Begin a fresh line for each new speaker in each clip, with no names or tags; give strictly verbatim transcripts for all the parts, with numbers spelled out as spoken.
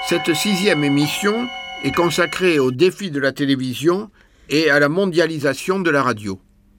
Cette sixième émission est consacrée aux défis de la télévision et à la mondialisation de la radio.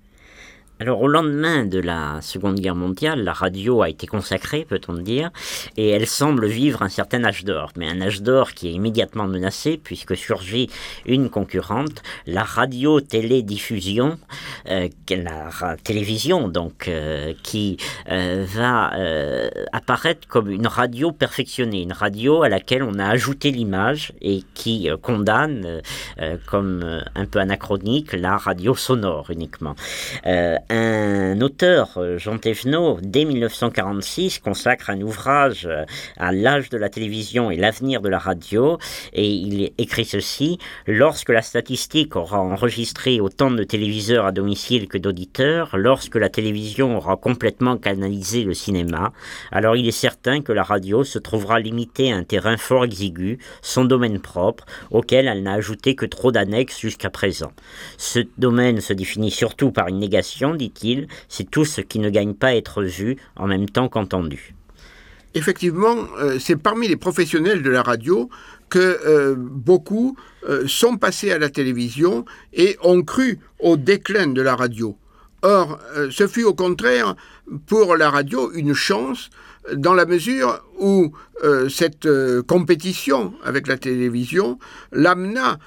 Alors au lendemain de la Seconde Guerre mondiale, la radio a été consacrée, peut-on dire, et elle semble vivre un certain âge d'or, mais un âge d'or qui est immédiatement menacé puisque surgit une concurrente, la radio-télédiffusion, euh, la ra- télévision donc, euh, qui euh, va euh, apparaître comme une radio perfectionnée, une radio à laquelle on a ajouté l'image et qui euh, condamne, euh, comme euh, un peu anachronique, la radio sonore uniquement. Euh, Un auteur, Jean Thévenot, dès dix-neuf cent quarante-six, consacre un ouvrage à l'âge de la télévision et l'avenir de la radio, et il écrit ceci: « Lorsque la statistique aura enregistré autant de téléviseurs à domicile que d'auditeurs, lorsque la télévision aura complètement canalisé le cinéma, alors il est certain que la radio se trouvera limitée à un terrain fort exigu, son domaine propre, auquel elle n'a ajouté que trop d'annexes jusqu'à présent. Ce domaine se définit surtout par une négation, dit-il, c'est tout ce qui ne gagne pas à être vu en même temps qu'entendu. »
Effectivement, euh, c'est parmi les professionnels de la radio que euh, beaucoup euh, sont passés à la télévision et ont cru au déclin de la radio. Or, euh, ce fut au contraire pour la radio une chance dans la mesure où euh, cette euh, compétition avec la télévision l'amena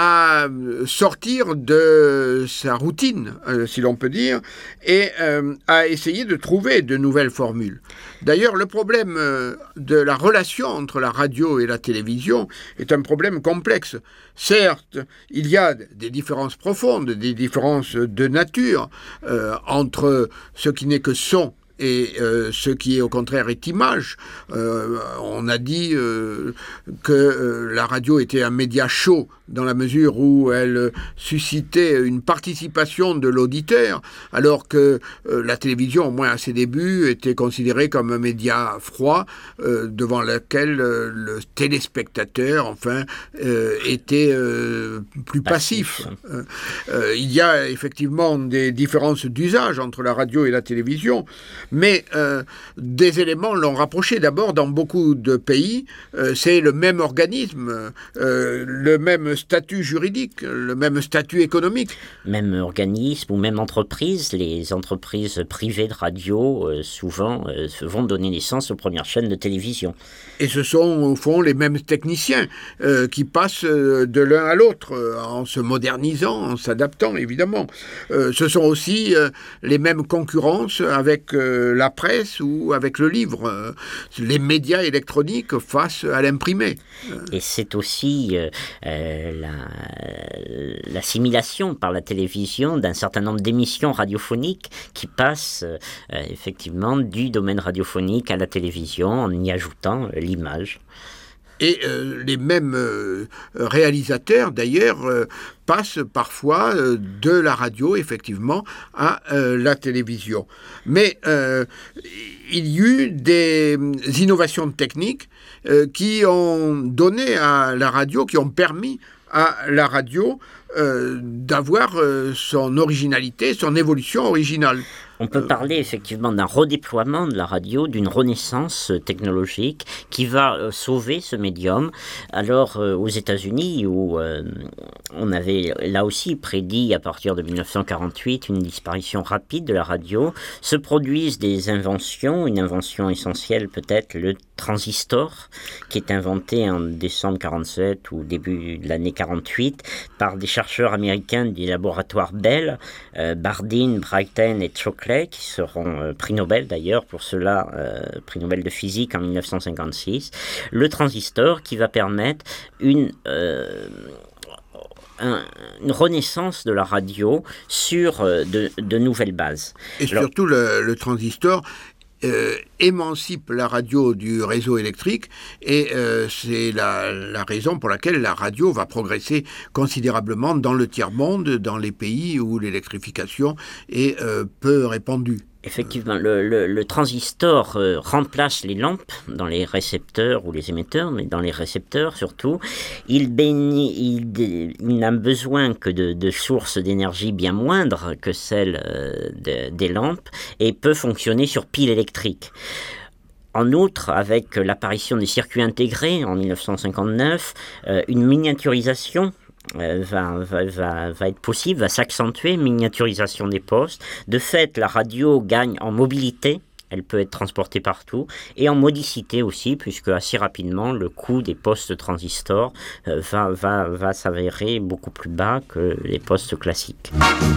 à sortir de sa routine, euh, si l'on peut dire, et euh, à essayer de trouver de nouvelles formules. D'ailleurs, le problème euh, de la relation entre la radio et la télévision est un problème complexe. Certes, il y a des différences profondes, des différences de nature euh, entre ce qui n'est que son et euh, ce qui est au contraire est image. Euh, on a dit euh, que euh, la radio était un média chaud dans la mesure où elle suscitait une participation de l'auditeur, alors que euh, la télévision, au moins à ses débuts, était considérée comme un média froid euh, devant lequel euh, le téléspectateur, enfin, euh, était euh, plus passif. passif. Euh, euh, il y a effectivement des différences d'usage entre la radio et la télévision, mais euh, des éléments l'ont rapproché. D'abord, dans beaucoup de pays, euh, c'est le même organisme, euh, le même statut juridique, le même statut économique.
Même organisme ou même entreprise. Les entreprises privées de radio, euh, souvent, euh, vont donner naissance aux premières chaînes de télévision.
Et ce sont, au fond, les mêmes techniciens euh, qui passent de l'un à l'autre, euh, en se modernisant, en s'adaptant, évidemment. Euh, ce sont aussi euh, les mêmes concurrences avec euh, la presse ou avec le livre. Euh, les médias électroniques face à l'imprimé.
Et c'est aussi euh, euh, la, l'assimilation par la télévision d'un certain nombre d'émissions radiophoniques qui passent euh, effectivement du domaine radiophonique à la télévision en y ajoutant euh, l'image.
Et euh, les mêmes euh, réalisateurs, d'ailleurs, euh, passent parfois euh, de la radio, effectivement, à euh, la télévision. Mais euh, il y a eu des innovations techniques euh, qui ont donné à la radio, qui ont permis à la radio euh, d'avoir euh, son originalité, son évolution originale.
On peut parler effectivement d'un redéploiement de la radio, d'une renaissance technologique qui va euh, sauver ce médium. Alors euh, aux États-Unis, où euh, on avait là aussi prédit à partir de dix-neuf cent quarante-huit une disparition rapide de la radio, se produisent des inventions, une invention essentielle peut-être, le transistor, qui est inventé en décembre quarante-sept ou début de l'année quarante-huit par des chercheurs américains du laboratoire Bell, euh, Bardeen, Brighton et Shockley, qui seront euh, prix Nobel d'ailleurs pour cela, euh, prix Nobel de physique en dix-neuf cent cinquante-six. Le transistor qui va permettre une... Euh, Un, une renaissance de la radio sur euh, de, de nouvelles bases.
Et Alors, surtout le, le transistor euh, émancipe la radio du réseau électrique et euh, c'est la, la raison pour laquelle la radio va progresser considérablement dans le tiers-monde, dans les pays où l'électrification est euh, peu répandue.
Effectivement, le, le, le transistor euh, remplace les lampes dans les récepteurs ou les émetteurs, mais dans les récepteurs surtout. Il, béni, il, il n'a besoin que de, de sources d'énergie bien moindres que celles euh, de, des lampes et peut fonctionner sur pile électrique. En outre, avec l'apparition des circuits intégrés en mille neuf cent cinquante-neuf, euh, une miniaturisation euh, va, va, va, va être possible, va s'accentuer, miniaturisation des postes. De fait, la radio gagne en mobilité. Elle peut être transportée partout, et en modicité aussi, puisque assez rapidement, le coût des postes transistors euh, va, va, va s'avérer beaucoup plus bas que les postes classiques.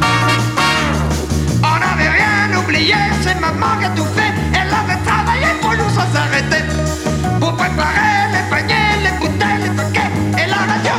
On n'avait rien oublié, c'est maman qui a tout fait. Elle avait travaillé pour nous sans s'arrêter, pour préparer les paniers, les bouteilles, les paquets et la radio.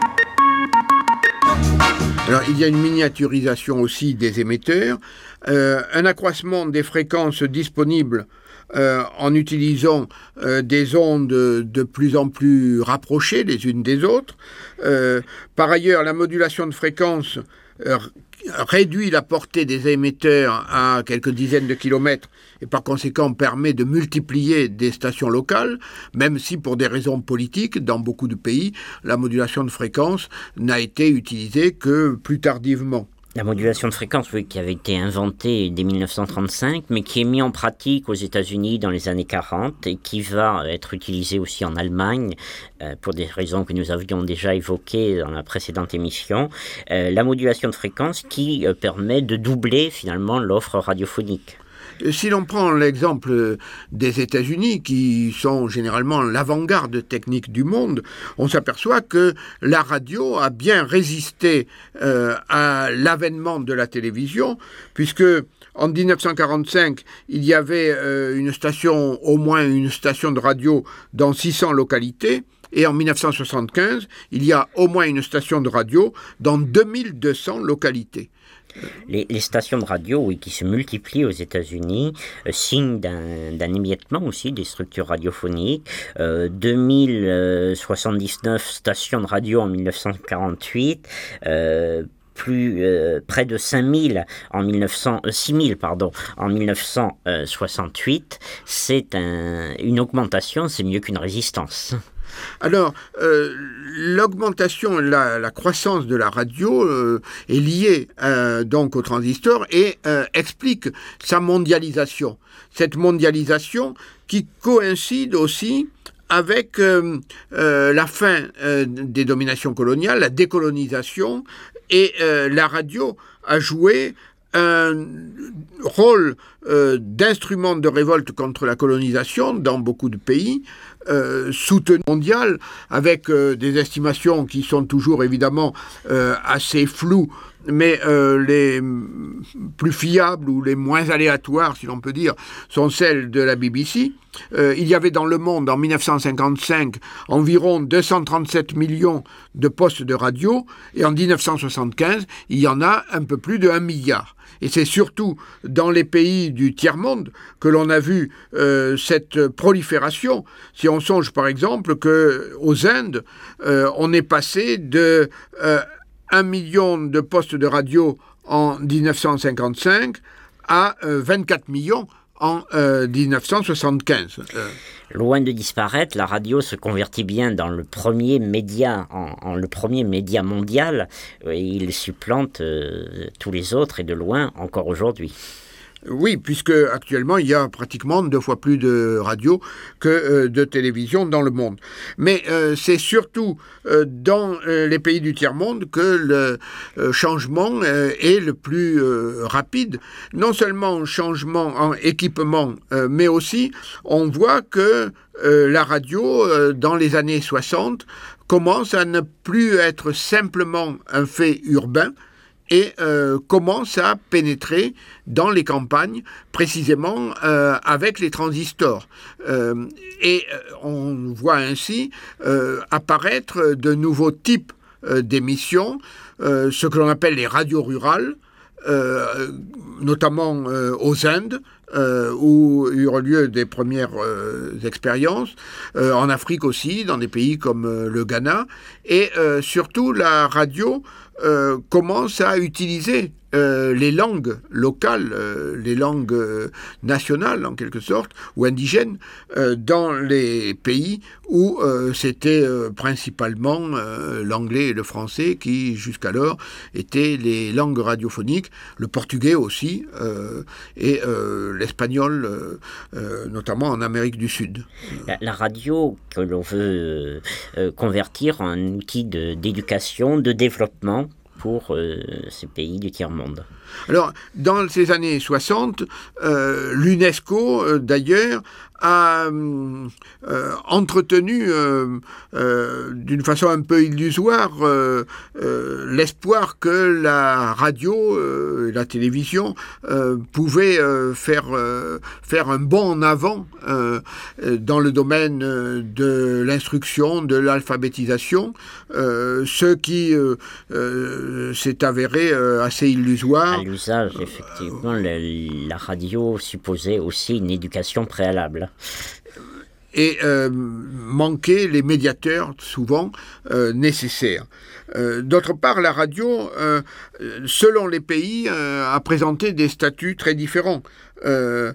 Alors, il y a une miniaturisation aussi des émetteurs, euh, un accroissement des fréquences disponibles euh, en utilisant euh, des ondes de plus en plus rapprochées les unes des autres. Euh, par ailleurs, la modulation de fréquences euh, réduit la portée des émetteurs à quelques dizaines de kilomètres et par conséquent permet de multiplier des stations locales, même si pour des raisons politiques, dans beaucoup de pays, la modulation de fréquence n'a été utilisée que plus tardivement.
La modulation de fréquence, oui, qui avait été inventée dès mille neuf cent trente-cinq, mais qui est mise en pratique aux États-Unis dans les années quarante et qui va être utilisée aussi en Allemagne euh, pour des raisons que nous avions déjà évoquées dans la précédente émission. Euh, la modulation de fréquence qui euh, permet de doubler finalement l'offre radiophonique.
Si l'on prend l'exemple des États-Unis, qui sont généralement l'avant-garde technique du monde, on s'aperçoit que la radio a bien résisté euh, à l'avènement de la télévision, puisque en dix-neuf cent quarante-cinq, il y avait euh, une station, au moins une station de radio dans six cents localités, et en mille neuf cent soixante-quinze, il y a au moins une station de radio dans deux mille deux cents localités.
Les, les stations de radio, oui, qui se multiplient aux États-Unis, euh, signe d'un, d'un émiettement aussi des structures radiophoniques. Euh, deux mille soixante-dix-neuf stations de radio en mille neuf cent quarante-huit, euh, plus euh, près de cinq mille en mille neuf cents, euh, six mille pardon, en mille neuf cent soixante-huit. C'est un, une augmentation, c'est mieux qu'une résistance.
Alors, euh, l'augmentation, la, la croissance de la radio euh, est liée euh, donc au transistor et euh, explique sa mondialisation. Cette mondialisation qui coïncide aussi avec euh, euh, la fin euh, des dominations coloniales, la décolonisation, et euh, la radio a joué un rôle euh, d'instrument de révolte contre la colonisation dans beaucoup de pays, euh, soutenu mondial, avec euh, des estimations qui sont toujours évidemment euh, assez floues, mais euh, les plus fiables ou les moins aléatoires, si l'on peut dire, sont celles de la B B C. Euh, il y avait dans le monde, en mille neuf cent cinquante-cinq, environ deux cent trente-sept millions de postes de radio, et en mille neuf cent soixante-quinze, il y en a un peu plus de un milliard. Et c'est surtout dans les pays du tiers-monde que l'on a vu euh, cette prolifération. Si on songe par exemple qu'aux Indes, euh, on est passé de euh, un million de postes de radio en dix-neuf cent cinquante-cinq à euh, vingt-quatre millions en euh, dix-neuf cent soixante-quinze. Euh.
Loin de disparaître, la radio se convertit bien dans le premier média, en, en le premier média mondial, et il supplante euh, tous les autres et de loin encore aujourd'hui.
Oui, puisque actuellement il y a pratiquement deux fois plus de radio que euh, de télévision dans le monde. Mais euh, c'est surtout euh, dans euh, les pays du tiers-monde que le euh, changement euh, est le plus euh, rapide. Non seulement changement en équipement, euh, mais aussi on voit que euh, la radio, euh, dans les années soixante, commence à ne plus être simplement un fait urbain, et euh, commence à pénétrer dans les campagnes, précisément euh, avec les transistors. Euh, et euh, on voit ainsi euh, apparaître de nouveaux types euh, d'émissions, euh, ce que l'on appelle les radios rurales, euh, notamment euh, aux Indes, Euh, où eurent lieu des premières euh, expériences, euh, en Afrique aussi, dans des pays comme euh, le Ghana, et euh, surtout la radio euh, commence à utiliser euh, les langues locales, euh, les langues euh, nationales en quelque sorte, ou indigènes, euh, dans les pays où euh, c'était euh, principalement euh, l'anglais et le français qui jusqu'alors étaient les langues radiophoniques, le portugais aussi, euh, et euh, l'espagnol, euh, euh, notamment en Amérique du Sud.
La, la radio que l'on veut euh, convertir en un outil de, d'éducation, de développement pour euh, ces pays du tiers-monde.
Alors, dans ces années soixante, euh, l'UNESCO, euh, d'ailleurs, a euh, entretenu euh, euh, d'une façon un peu illusoire euh, euh, l'espoir que la radio, euh, la télévision euh, pouvaient euh, faire, euh, faire un bond en avant euh, dans le domaine de l'instruction, de l'alphabétisation, euh, ce qui euh, euh, s'est avéré euh, assez illusoire.
À l'usage, effectivement, la, la radio supposait aussi une éducation préalable.
Et euh, manquer les médiateurs, souvent, euh, nécessaires. Euh, d'autre part, la radio, euh, selon les pays, euh, a présenté des statuts très différents. Euh,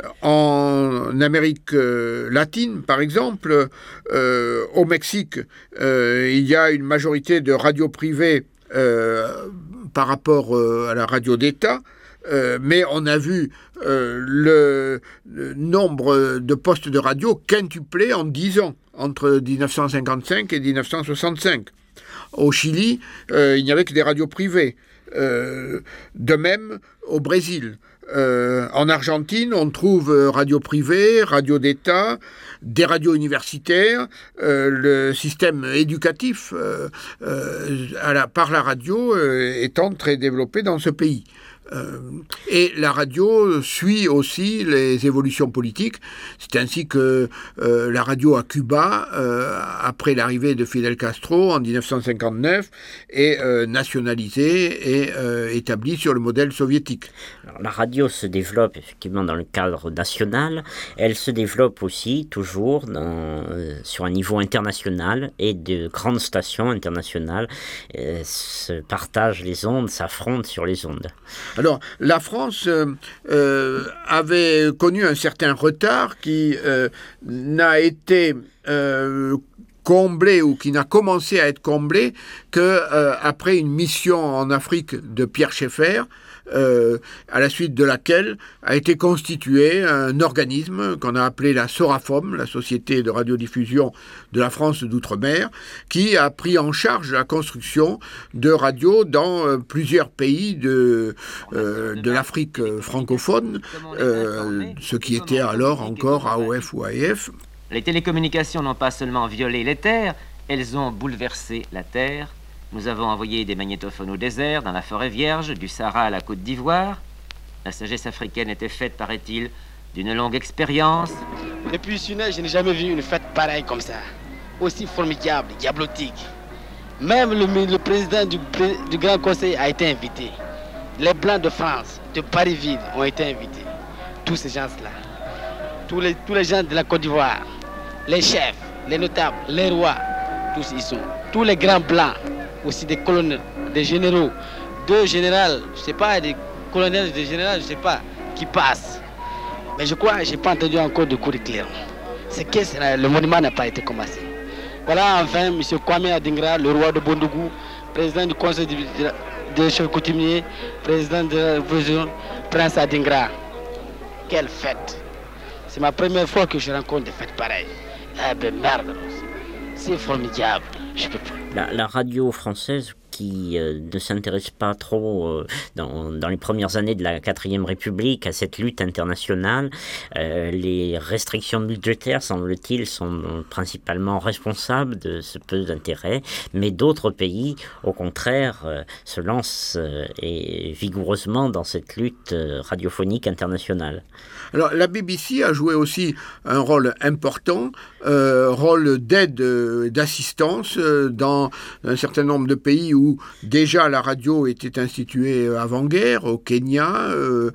en Amérique euh, latine, par exemple, euh, au Mexique, euh, il y a une majorité de radios privées euh, par rapport euh, à la radio d'État. Euh, mais on a vu euh, le, le nombre de postes de radio quintupler en dix ans, entre dix-neuf cent cinquante-cinq et dix-neuf cent soixante-cinq. Au Chili, euh, il n'y avait que des radios privées. Euh, de même, au Brésil. Euh, en Argentine, on trouve radio privée, radio d'État, des radios universitaires, euh, le système éducatif euh, euh, à la, par la radio euh, étant très développé dans ce pays. Euh, et la radio suit aussi les évolutions politiques. C'est ainsi que euh, la radio à Cuba, euh, après l'arrivée de Fidel Castro en dix-neuf cent cinquante-neuf, est euh, nationalisée et euh, établie sur le modèle soviétique.
Alors, la radio se développe effectivement dans le cadre national. Elle se développe aussi toujours dans, euh, sur un niveau international, et de grandes stations internationales euh, se partagent les ondes, s'affrontent sur les ondes.
Alors, la France euh, euh, avait connu un certain retard qui euh, n'a été euh, comblé ou qui n'a commencé à être comblé qu'après euh, une mission en Afrique de Pierre Schaeffer, euh, à la suite de laquelle a été constitué un organisme qu'on a appelé la SORAFOM, la Société de radiodiffusion de la France d'outre-mer, qui a pris en charge la construction de radios dans euh, plusieurs pays de, euh, de l'Afrique francophone, euh, ce qui était alors encore A O F ou A E F.
Les télécommunications n'ont pas seulement violé les terres, elles ont bouleversé la terre. Nous avons envoyé des magnétophones au désert, dans la forêt vierge, du Sahara à la Côte d'Ivoire. La sagesse africaine était faite, paraît-il, d'une longue expérience.
Depuis Sunet, je n'ai jamais vu une fête pareille comme ça. Aussi formidable, diablotique. Même le, le président du, du Grand Conseil a été invité. Les Blancs de France, de Paris-Ville ont été invités. Tous ces gens-là. Tous les, tous les gens de la Côte d'Ivoire. Les chefs, les notables, les rois. Tous y sont. Tous les grands blancs. Aussi des colonels, des généraux, deux généraux, je sais pas, des colonels, des généraux, je sais pas, qui passent. Mais je crois, j'ai pas entendu encore de coup de clair. C'est que le monument n'a pas été commencé. Voilà enfin M. Kwame Adingra, le roi de Bondougou, président du conseil des chefs coutumiers, président de la révolution, Prince Adingra. Quelle fête! C'est ma première fois que je rencontre des fêtes pareilles. Ah ben merde, c'est formidable. Je peux pas.
La, la radio française, qui euh, ne s'intéresse pas trop euh, dans, dans les premières années de la quatrième République à cette lutte internationale. Euh, les restrictions budgétaires, semble-t-il, sont principalement responsables de ce peu d'intérêt, mais d'autres pays, au contraire, euh, se lancent euh, et vigoureusement dans cette lutte euh, radiophonique internationale.
Alors, la B B C a joué aussi un rôle important, euh, rôle d'aide, euh, d'assistance euh, dans un certain nombre de pays où déjà la radio était instituée avant-guerre, au Kenya, euh,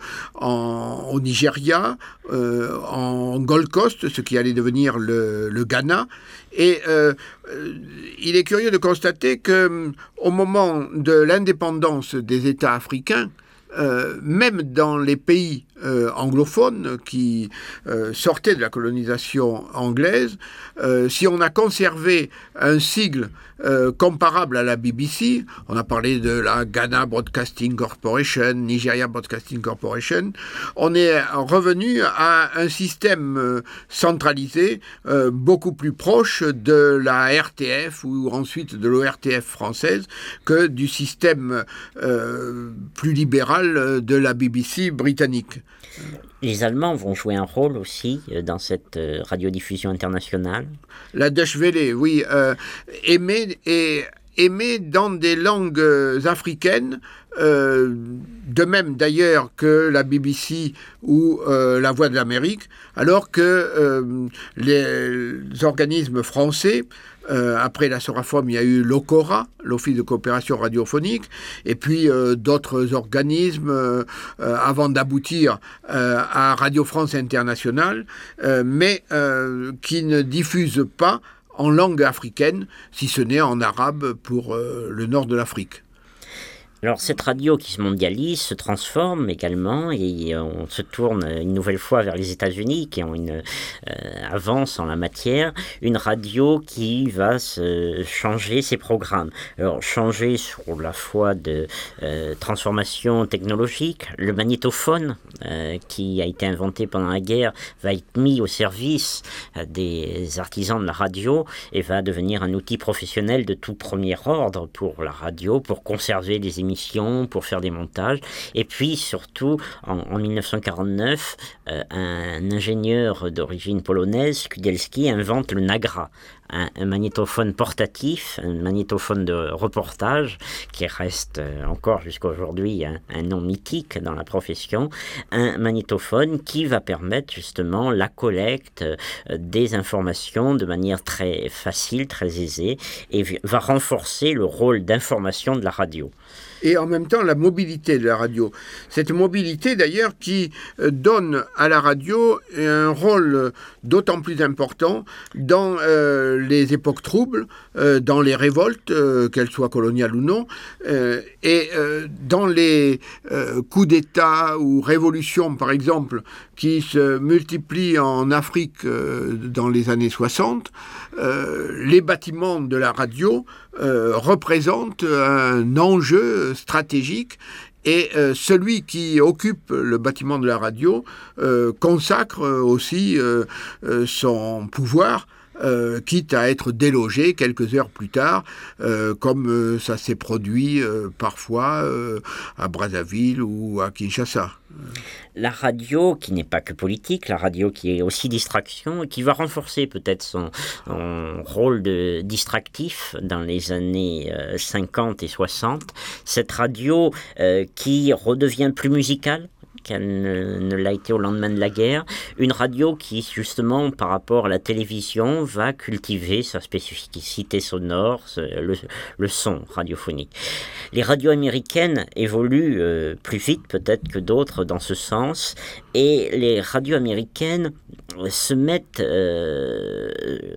en, au Nigeria, euh, en Gold Coast, ce qui allait devenir le, le Ghana. Et euh, il est curieux de constater qu'au moment de l'indépendance des États africains, Euh, même dans les pays euh, anglophones qui euh, sortaient de la colonisation anglaise. Euh, si on a conservé un sigle euh, comparable à la B B C, on a parlé de la Ghana Broadcasting Corporation, Nigeria Broadcasting Corporation, on est revenu à un système euh, centralisé euh, beaucoup plus proche de la R T F ou ensuite de l'O R T F française que du système euh, plus libéral de la B B C britannique.
Les Allemands vont jouer un rôle aussi dans cette radiodiffusion internationale.
La Deutsche Welle, oui, euh, émet, et, émet dans des langues africaines, euh, de même d'ailleurs que la B B C ou euh, la Voix de l'Amérique, alors que euh, les organismes français, Euh, après la Sorafom, il y a eu l'OCORA, l'Office de coopération radiophonique, et puis euh, d'autres organismes euh, euh, avant d'aboutir euh, à Radio France Internationale, euh, mais euh, qui ne diffusent pas en langue africaine, si ce n'est en arabe pour euh, le nord de l'Afrique.
Alors cette radio qui se mondialise se transforme également et on se tourne une nouvelle fois vers les États-Unis qui ont une euh, avance en la matière, une radio qui va se changer ses programmes. Alors changer sur la foi de euh, transformation technologique, le magnétophone euh, qui a été inventé pendant la guerre va être mis au service euh, des artisans de la radio et va devenir un outil professionnel de tout premier ordre pour la radio, pour conserver les émissions, pour faire des montages. Et puis surtout en, en mille neuf cent quarante-neuf euh, un ingénieur d'origine polonaise, Kudelski, invente le Nagra, un, un magnétophone portatif, un magnétophone de reportage qui reste euh, encore jusqu'à aujourd'hui un, un nom mythique dans la profession, un magnétophone qui va permettre justement la collecte euh, des informations de manière très facile, très aisée et va renforcer le rôle d'information de la radio.
Et en même temps la mobilité de la radio. Cette mobilité d'ailleurs qui donne à la radio un rôle d'autant plus important dans euh, les époques troubles, euh, dans les révoltes, euh, qu'elles soient coloniales ou non, euh, et euh, dans les euh, coups d'État ou révolutions par exemple qui se multiplient en Afrique euh, dans les années soixante, euh, les bâtiments de la radio euh, représentent un enjeu stratégique et euh, celui qui occupe le bâtiment de la radio euh, consacre aussi euh, euh, son pouvoir, Euh, quitte à être délogé quelques heures plus tard, euh, comme euh, ça s'est produit euh, parfois euh, à Brazzaville ou à Kinshasa.
La radio qui n'est pas que politique, la radio qui est aussi distraction et qui va renforcer peut-être son, son rôle de distractif dans les années euh, cinquante et soixante. Cette radio euh, qui redevient plus musicale qu'elle ne, ne l'a été au lendemain de la guerre, une radio qui justement par rapport à la télévision va cultiver sa spécificité sonore, le, le son radiophonique. Les radios américaines évoluent euh, plus vite peut-être que d'autres dans ce sens et les radios américaines se mettent euh,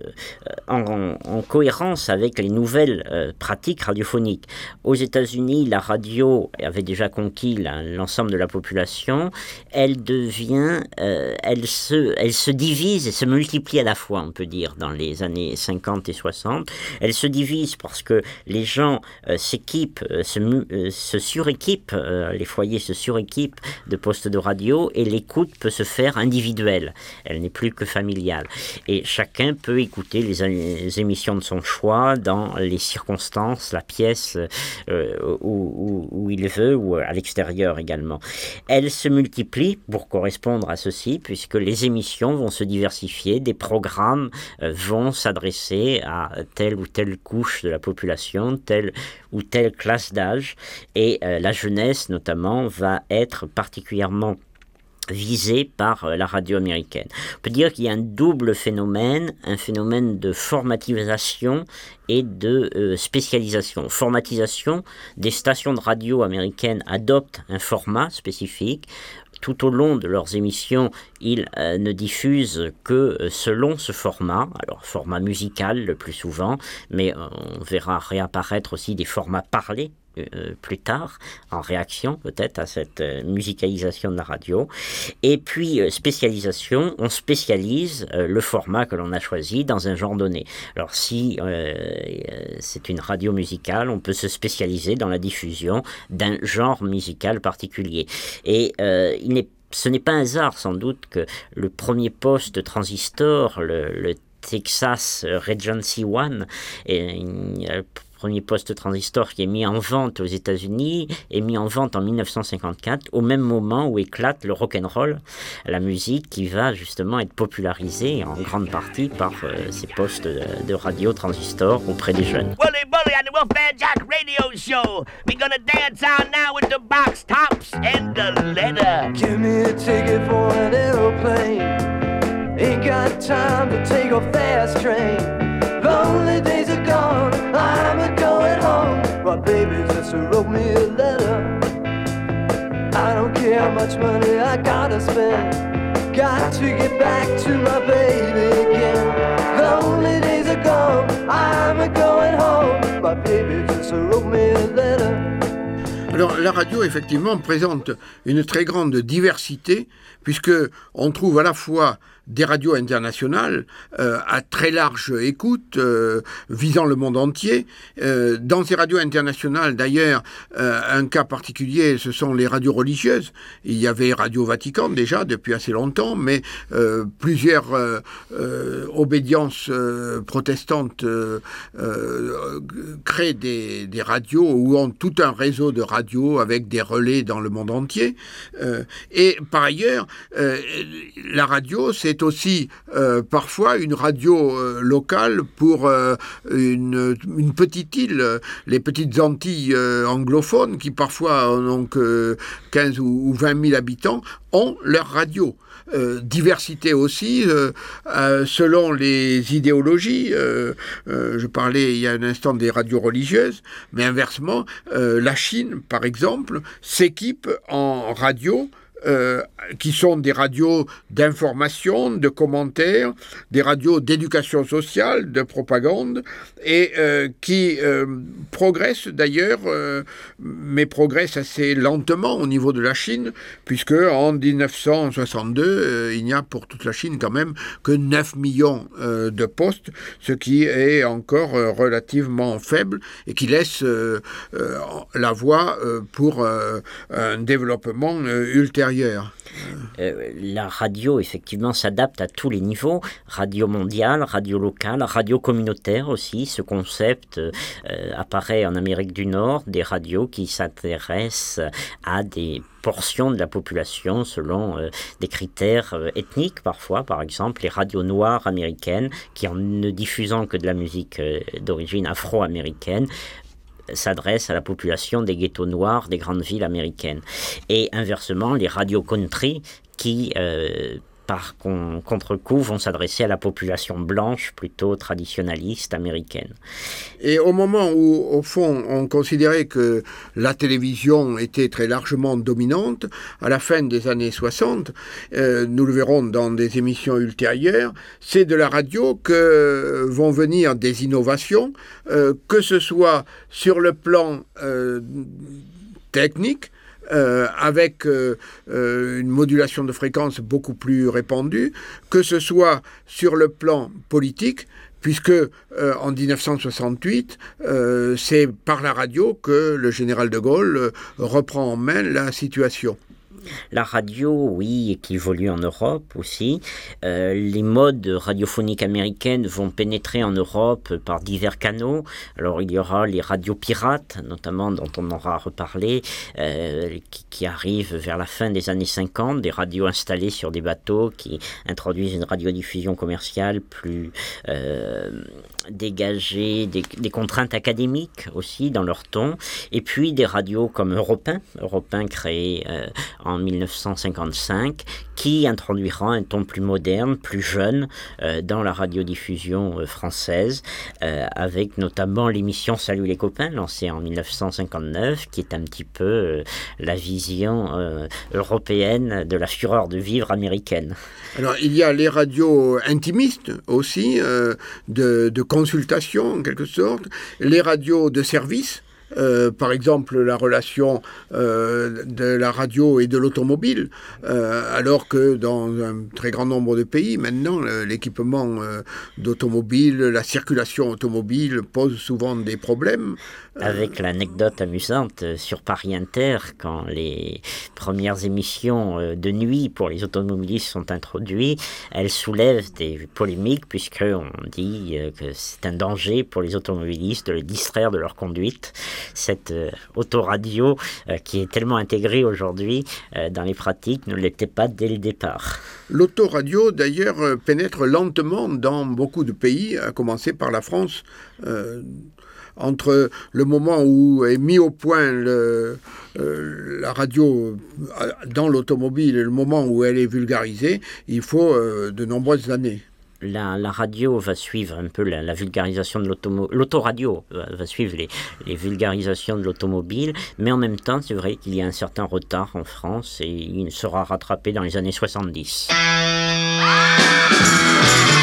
en, en cohérence avec les nouvelles euh, pratiques radiophoniques. Aux États-Unis, la radio avait déjà conquis la, l'ensemble de la population. Elle devient, euh, elle se, elle se divise et se multiplie à la fois, on peut dire, dans les années cinquante et soixante. Elle se divise parce que les gens euh, s'équipent, euh, se, euh, se suréquipent, euh, les foyers se suréquipent de postes de radio et l'écoute peut se faire individuelle. Elle n'est plus que familiale. Et chacun peut écouter les, les émissions de son choix dans les circonstances, la pièce euh, où, où, où il veut ou à l'extérieur également. Elle se multiplie pour correspondre à ceci puisque les émissions vont se diversifier, des programmes euh, vont s'adresser à telle ou telle couche de la population, telle ou telle classe d'âge et euh, la jeunesse notamment va être particulièrement visée par la radio américaine. On peut dire qu'il y a un double phénomène, un phénomène de formatisation et de euh, spécialisation. Formatisation, des stations de radio américaines adoptent un format spécifique. Tout au long de leurs émissions, ils euh, ne diffusent que euh, selon ce format, alors format musical le plus souvent, mais euh, on verra réapparaître aussi des formats parlés euh, plus tard, en réaction peut-être à cette euh, musicalisation de la radio. Et puis, euh, spécialisation, on spécialise euh, le format que l'on a choisi dans un genre donné. Alors si euh, c'est une radio musicale, on peut se spécialiser dans la diffusion d'un genre musical particulier. Et euh, il n'est, ce n'est pas un hasard sans doute que le premier poste transistor, le, le Texas Regency One, est le premier poste transistor qui est mis en vente aux États-Unis, est mis en vente en dix-neuf cent cinquante-quatre, au même moment où éclate le rock'n'roll, la musique qui va justement être popularisée en grande partie par euh, ces postes de, de radio transistor auprès des jeunes.
Wooly Bully on the Wolfman Jack radio show. We're gonna dance on now with the box tops and the leather.
Give me a ticket for an aeroplane. Ain't got time to take a fast train. Lonely days are gone, I'm a going home. My baby just wrote me a letter. I don't care how much money I gotta spend. Got to get back to my baby again. Lonely days are gone, I'm a going home. My baby just wrote me a letter.
Alors la radio effectivement présente une très grande diversité puisque on trouve à la fois des radios internationales euh, à très large écoute, euh, visant le monde entier. Euh, dans ces radios internationales, d'ailleurs, euh, un cas particulier, ce sont les radios religieuses. Il y avait Radio Vatican déjà depuis assez longtemps, mais euh, plusieurs euh, euh, obédiences euh, protestantes euh, euh, créent des, des radios ou ont tout un réseau de radios avec des relais dans le monde entier. Euh, et par ailleurs, euh, la radio, c'est aussi euh, parfois une radio euh, locale pour euh, une, une petite île, les petites Antilles euh, anglophones qui parfois n'ont que quinze ou vingt mille habitants, ont leur radio. Euh, diversité aussi euh, euh, selon les idéologies. Euh, euh, je parlais il y a un instant des radios religieuses, mais inversement, euh, la Chine, par exemple, s'équipe en radio Euh, qui sont des radios d'information, de commentaires, des radios d'éducation sociale, de propagande, et euh, qui euh, progressent d'ailleurs, euh, mais progressent assez lentement au niveau de la Chine, puisque en dix-neuf cent soixante-deux, euh, il n'y a pour toute la Chine quand même que neuf millions euh, de postes, ce qui est encore euh, relativement faible et qui laisse euh, euh, la voie euh, pour euh, un développement euh, ultérieur.
Euh, la radio, effectivement, s'adapte à tous les niveaux. Radio mondiale, radio locale, radio communautaire aussi. Ce concept euh, apparaît en Amérique du Nord, des radios qui s'intéressent à des portions de la population selon euh, des critères euh, ethniques parfois. Par exemple, les radios noires américaines qui, en ne diffusant que de la musique euh, d'origine afro-américaine, s'adresse à la population des ghettos noirs des grandes villes américaines. Et inversement, les radios country qui, euh, par con- contre-coup, vont s'adresser à la population blanche plutôt traditionnaliste américaine.
Et au moment où, au fond, on considérait que la télévision était très largement dominante, à la fin des années soixante, euh, nous le verrons dans des émissions ultérieures, c'est de la radio que vont venir des innovations, euh, que ce soit sur le plan euh, technique, Euh, avec euh, euh, une modulation de fréquence beaucoup plus répandue, que ce soit sur le plan politique, puisque euh, en dix-neuf cent soixante-huit, euh, c'est par la radio que le général de Gaulle euh, reprend en main la situation.
La radio, oui, qui évolue en Europe aussi. Euh, les modes radiophoniques américaines vont pénétrer en Europe par divers canaux. Alors il y aura les radios pirates, notamment dont on aura reparlé, euh, qui, qui arrivent vers la fin des années cinquante, des radios installées sur des bateaux qui introduisent une radiodiffusion commerciale plus euh, dégagée, des, des contraintes académiques aussi dans leur ton. Et puis des radios comme Europe un, Europe un créé euh, en dix-neuf cent cinquante-cinq, qui introduira un ton plus moderne, plus jeune euh, dans la radiodiffusion euh, française, euh, avec notamment l'émission Salut les copains, lancée en dix-neuf cent cinquante-neuf, qui est un petit peu euh, la vision euh, européenne de la fureur de vivre américaine.
Alors il y a les radios intimistes aussi, euh, de, de consultation en quelque sorte, les radios de service, euh, par exemple la relation euh, de la radio et de l'automobile, euh, alors que dans un très grand nombre de pays, maintenant, l'équipement euh, d'automobile, la circulation automobile pose souvent des problèmes.
Avec l'anecdote amusante sur Paris Inter, quand les premières émissions de nuit pour les automobilistes sont introduites, elles soulèvent des polémiques puisqu'on dit que c'est un danger pour les automobilistes de les distraire de leur conduite. Cette euh, autoradio euh, qui est tellement intégrée aujourd'hui euh, dans les pratiques ne l'était pas dès le départ.
L'autoradio, d'ailleurs, euh, pénètre lentement dans beaucoup de pays, à commencer par la France. Euh, entre le moment où est mis au point le, euh, la radio dans l'automobile et le moment où elle est vulgarisée, il faut euh, de nombreuses années.
La, la radio va suivre un peu la, la vulgarisation de l'automobile, l'autoradio va, va suivre les, les vulgarisations de l'automobile, mais en même temps, c'est vrai qu'il y a un certain retard en France et il sera rattrapé dans les années soixante-dix.